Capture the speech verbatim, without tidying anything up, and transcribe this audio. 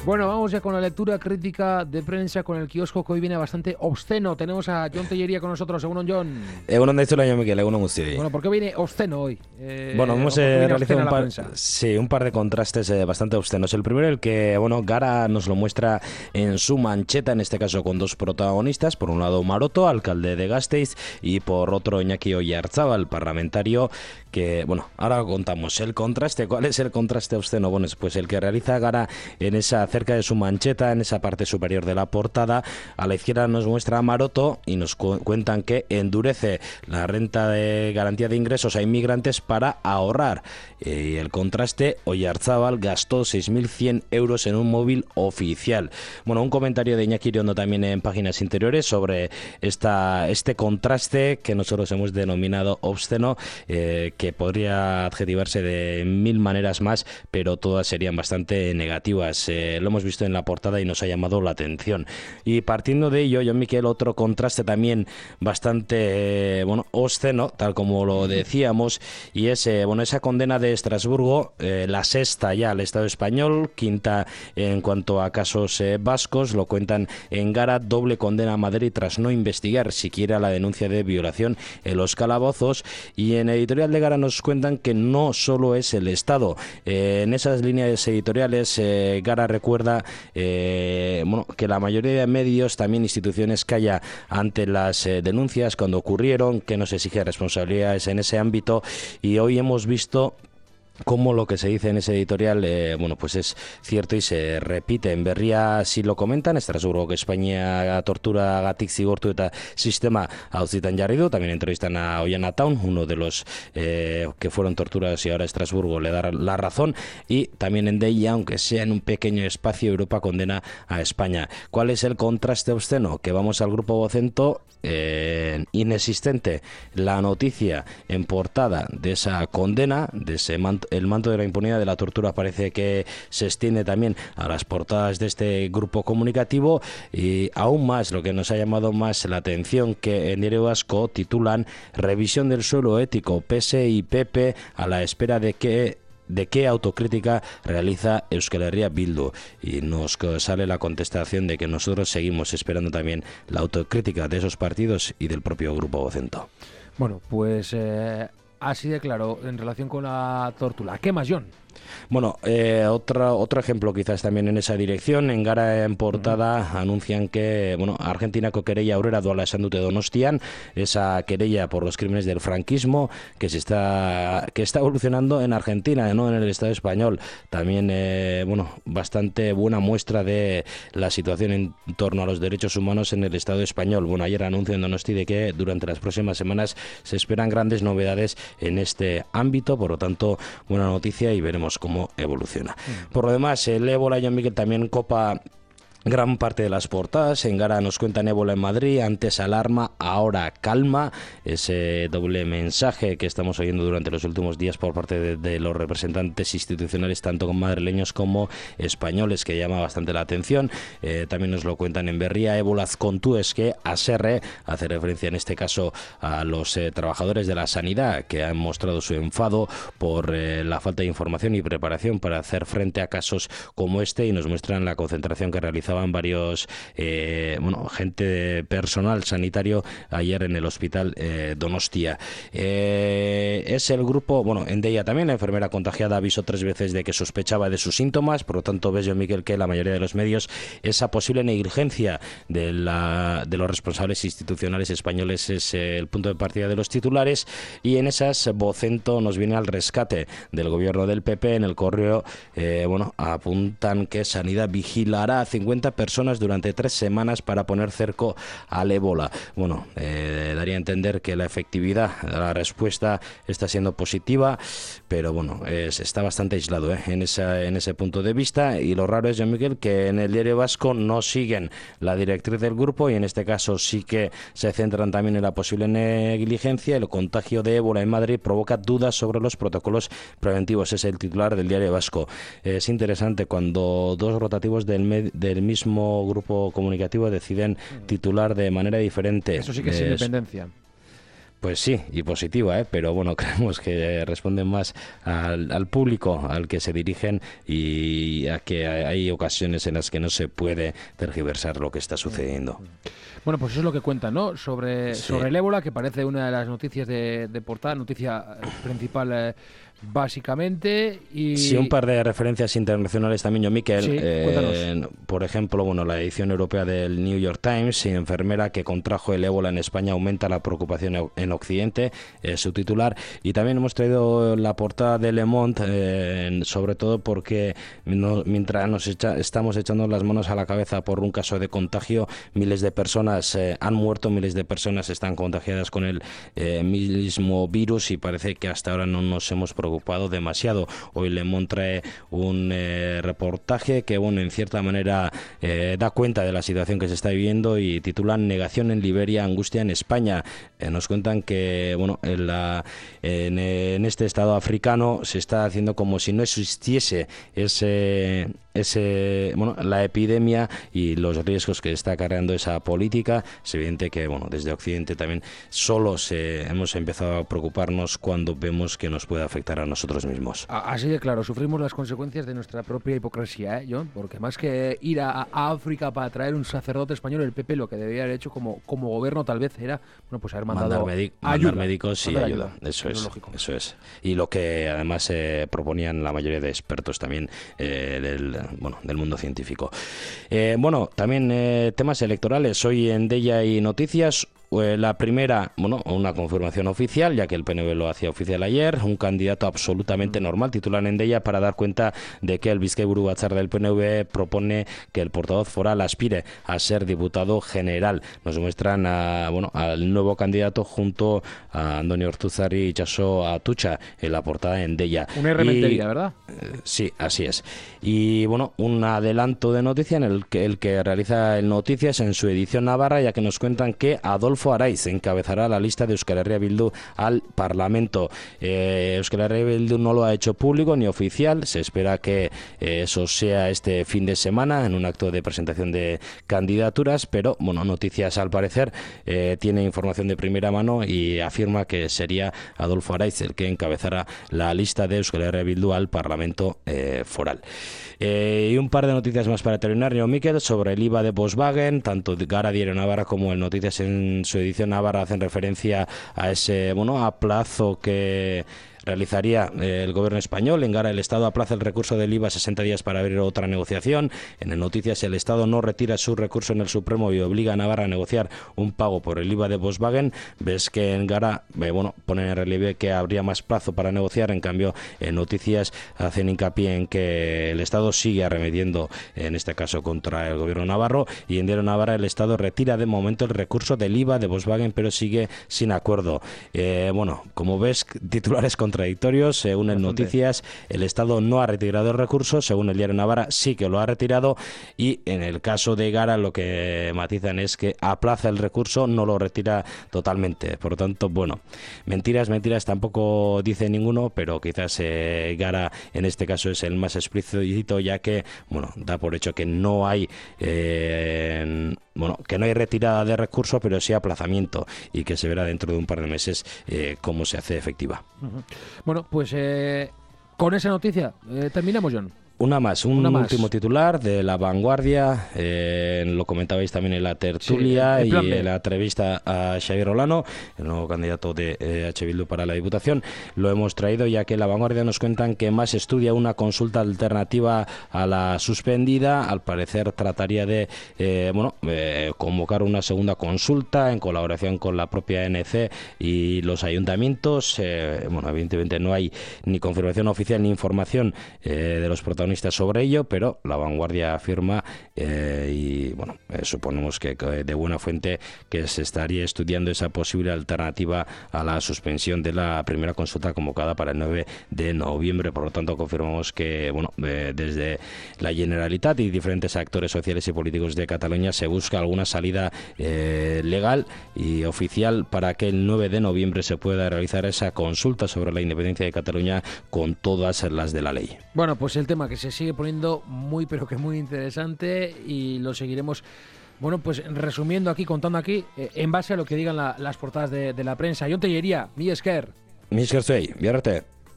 Bueno, vamos ya con la lectura crítica de prensa con el kiosco que hoy viene bastante obsceno. Tenemos a Jon Tellería con nosotros. Egunon, Jon. Egunon daizuela, Jon Mikel, egunon guztioi. Bueno, ¿por qué viene obsceno hoy? Eh, bueno, hemos eh, realizado un par, sí, un par de contrastes eh, bastante obscenos. El primero, el que, bueno, Gara nos lo muestra en su mancheta, en este caso con dos protagonistas. Por un lado, Maroto, alcalde de Gasteiz, y por otro, Iñaki Oyarzábal, parlamentario, que, bueno, ahora contamos el contraste. ¿Cuál es el contraste obsceno? Bueno, pues el que realiza Gara en esa, cerca de su mancheta, en esa parte superior de la portada. A la izquierda nos muestra a Maroto y nos cu cuentan que endurece la renta de garantía de ingresos a inmigrantes para ahorrar. Y el contraste, Oyarzábal gastó seis mil cien euros en un móvil oficial. Bueno, un comentario de Iñaki Iriondo también en páginas interiores sobre esta, este contraste que nosotros hemos denominado obsceno, eh, que podría adjetivarse de mil maneras más, pero todas serían bastante negativas. Eh, lo hemos visto en la portada y nos ha llamado la atención. Y partiendo de ello, Jon Mikel, otro contraste también bastante eh, bueno, obsceno, tal como lo decíamos, y es eh, bueno, esa condena de Estrasburgo, eh, la sexta ya al Estado español, quinta en cuanto a casos eh, vascos. Lo cuentan en Gara: doble condena a Madrid tras no investigar siquiera la denuncia de violación en los calabozos. Y en editorial de Gara nos cuentan que no solo es el Estado. Eh, en esas líneas editoriales, eh, Gara recuerda eh, bueno, que la mayoría de medios, también instituciones, calla ante las eh, denuncias cuando ocurrieron, que no se exige responsabilidades en ese ámbito. Y hoy hemos visto cómo lo que se dice en ese editorial, eh, bueno, pues es cierto y se repite. En Berria sí lo comentan: Estrasburgo que España tortura gatik zigortu eta sistema auzitan jarri du. También entrevistan a Ollana Town, uno de los eh, que fueron torturados, y ahora Estrasburgo le da la razón. Y también en Deia, aunque sea en un pequeño espacio, Europa condena a España. ¿Cuál es el contraste obsceno? Que vamos al Grupo Vocento, eh, inexistente la noticia en portada de esa condena, de ese manto. El manto de la impunidad de la tortura parece que se extiende también a las portadas de este grupo comunicativo. Y aún más, lo que nos ha llamado más la atención, que en Diario Vasco titulan: revisión del suelo ético, P S y P P a la espera de que de qué autocrítica realiza Euskal Herria Bildu. Y nos sale la contestación de que nosotros seguimos esperando también la autocrítica de esos partidos y del propio Grupo Vocento. Bueno, pues eh, así de claro en relación con la tortura. ¿Qué más, Jon? Bueno, eh, otro, otro ejemplo quizás también en esa dirección. En Gara en portada uh-huh. anuncian que, bueno, Argentinako querella aurrera doala esan dute Donostian, esa querella por los crímenes del franquismo que se está que está evolucionando en Argentina, no en el Estado español. También, eh, bueno, bastante buena muestra de la situación en torno a los derechos humanos en el Estado español. Bueno, ayer anunció en Donosti de que durante las próximas semanas se esperan grandes novedades en este ámbito. Por lo tanto, buena noticia, y veremos cómo evoluciona. Mm. Por lo demás, el ébola, Jon Mikel, también copa gran parte de las portadas. En Gara nos cuentan ébola en Madrid, antes alarma, ahora calma. Ese doble mensaje que estamos oyendo durante los últimos días por parte de, de los representantes institucionales, tanto madrileños como españoles, que llama bastante la atención. Eh, también nos lo cuentan en Berria: ébola azkontúes que Aserre, hace referencia en este caso a los eh, trabajadores de la sanidad, que han mostrado su enfado por eh, la falta de información y preparación para hacer frente a casos como este, y nos muestran la concentración que realizaban varios eh, bueno, gente personal sanitario ayer en el hospital eh, Donostia. Eh, es el grupo, bueno, en Deia también, la enfermera contagiada avisó tres veces de que sospechaba de sus síntomas. Por lo tanto, ves, Jon Mikel, que la mayoría de los medios, esa posible negligencia de, la, de los responsables institucionales españoles es eh, el punto de partida de los titulares. Y en esas, Vocento nos viene al rescate del gobierno del P P. En el correo, eh, bueno, apuntan que Sanidad vigilará a cincuenta personas durante tres semanas para poner cerco al ébola. Bueno, eh, daría a entender que la efectividad de la respuesta está siendo positiva, pero bueno, es, está bastante aislado ¿eh? en, esa, en ese punto de vista. Y lo raro es, Jon Mikel, que en el Diario Vasco no siguen la directriz del grupo, y en este caso sí que se centran también en la posible negligencia. El contagio de ébola en Madrid provoca dudas sobre los protocolos preventivos, es el titular del Diario Vasco. Es interesante cuando dos rotativos del, med, del mismo grupo comunicativo deciden titular de manera diferente. Eso sí que es, es independencia. Pues sí, y positiva, ¿eh? Pero bueno, creemos que responden más al, al público al que se dirigen y a que hay ocasiones en las que no se puede tergiversar lo que está sucediendo. Bueno, pues eso es lo que cuentan, ¿no? Sobre, sí. sobre el ébola, que parece una de las noticias de, de portada, noticia principal eh, básicamente. Y... Sí, un par de referencias internacionales también, yo, Miquel. Sí, eh, por ejemplo, bueno, la edición europea del New York Times, enfermera que contrajo el ébola en España aumenta la preocupación en Occidente, eh, su titular. Y también hemos traído la portada de Le Monde, eh, sobre todo porque no, mientras nos echa, estamos echando las manos a la cabeza por un caso de contagio, miles de personas eh, han muerto, miles de personas están contagiadas con el eh, mismo virus y parece que hasta ahora no nos hemos preocupado demasiado. Hoy Le Monde trae un eh, reportaje que, bueno, en cierta manera eh, da cuenta de la situación que se está viviendo y titulan Negación en Liberia, angustia en España. Eh, nos cuentan que, bueno, en, la, en, en este estado africano se está haciendo como si no existiese ese... ese bueno la epidemia y los riesgos que está acarreando esa política. Es evidente que, bueno, desde Occidente también solo se, hemos empezado a preocuparnos cuando vemos que nos puede afectar a nosotros mismos. Así de claro, sufrimos las consecuencias de nuestra propia hipocresía, ¿eh, John? Porque más que ir a, a África para traer un sacerdote español, el P P lo que debería haber hecho como, como gobierno tal vez era, bueno, pues haber mandado mandar, medic- ayuda, mandar médicos y mandar ayuda. ayuda. Eso es, lógico. eso es. Y lo que además eh, proponían la mayoría de expertos también eh, del, bueno, del mundo científico. Eh, bueno, también eh, temas electorales. Hoy en Deia y Noticias, eh, la primera, bueno, una confirmación oficial, ya que el P N V lo hacía oficial ayer, un candidato absolutamente normal, titulan en Deia, para dar cuenta de que el Bizkaiburu Batzar del P N V propone que el portavoz foral aspire a ser diputado general. Nos muestran a, bueno, al nuevo candidato junto a Andoni Ortuzar y Itxaso Atutxa en la portada en Deia. Una herramentería, ¿verdad? Eh, sí, así es. Y bueno, un adelanto de noticia en el que, el que realiza el Noticias en su edición navarra, ya que nos cuentan que Adolfo Araiz encabezará la lista de Euskal Herria Bildu al Parlamento. Eh, Euskal Herria Bildu no lo ha hecho público ni oficial, se espera que eh, eso sea este fin de semana en un acto de presentación de candidaturas, pero bueno, Noticias al parecer eh, tiene información de primera mano y afirma que sería Adolfo Araiz el que encabezará la lista de Euskal Herria Bildu al Parlamento eh, foral. Eh, y un par de noticias más para terminar, yo, Miquel, sobre el I V A de Volkswagen. Tanto Gara Diario Navarra como el Noticias en su edición navarra hacen referencia a ese, bueno, a plazo que realizaría eh, el gobierno español. En Gara, el Estado aplaza el recurso del I V A sesenta días para abrir otra negociación. En el Noticias, el Estado no retira su recurso en el Supremo y obliga a Navarra a negociar un pago por el I V A de Volkswagen. Ves que en Gara, eh, bueno, ponen en relieve que habría más plazo para negociar. En cambio, en Noticias hacen hincapié en que el Estado sigue arremetiendo, en este caso contra el gobierno navarro, y en Diario Navarra el Estado retira de momento el recurso del I V A de Volkswagen, pero sigue sin acuerdo. Eh, bueno, como ves, titulares contra contradictorios. Según el Noticias, el Estado no ha retirado el recurso, según el Diario Navarra sí que lo ha retirado, y en el caso de Gara lo que matizan es que aplaza el recurso, no lo retira totalmente. Por lo tanto, bueno, mentiras, mentiras tampoco dice ninguno, pero quizás eh, Gara en este caso es el más explícito, ya que, bueno, da por hecho que no hay eh, bueno, que no hay retirada de recurso, pero sí aplazamiento, y que se verá dentro de un par de meses eh, cómo se hace efectiva. Uh-huh. Bueno, pues eh, con esa noticia eh, terminamos, John. Una más, un Una más. último titular de La Vanguardia, eh, lo comentabais también en la tertulia sí, y en la entrevista a Xavier Olano, el nuevo candidato de eh, H. Bildu para la Diputación. Lo hemos traído ya que La Vanguardia nos cuentan que Mas estudia una consulta alternativa a la suspendida. Al parecer trataría de eh, bueno eh, convocar una segunda consulta en colaboración con la propia N C y los ayuntamientos. Eh, bueno, evidentemente no hay ni confirmación oficial ni información eh, de los protagonistas sobre ello, pero La Vanguardia afirma eh, y bueno, eh, suponemos que, que de buena fuente que se estaría estudiando esa posible alternativa a la suspensión de la primera consulta convocada para el nueve de noviembre. Por lo tanto, confirmamos que bueno, eh, desde la Generalitat y diferentes actores sociales y políticos de Cataluña se busca alguna salida eh, legal y oficial para que el nueve de noviembre se pueda realizar esa consulta sobre la independencia de Cataluña con todas las de la ley. Bueno, pues el tema que se sigue poniendo muy pero que muy interesante y lo seguiremos Bueno, pues resumiendo aquí, contando aquí, eh, en base a lo que digan la, las portadas de, de la prensa. Jon Tellería, mi esker. Mi esker zuei, biarrate.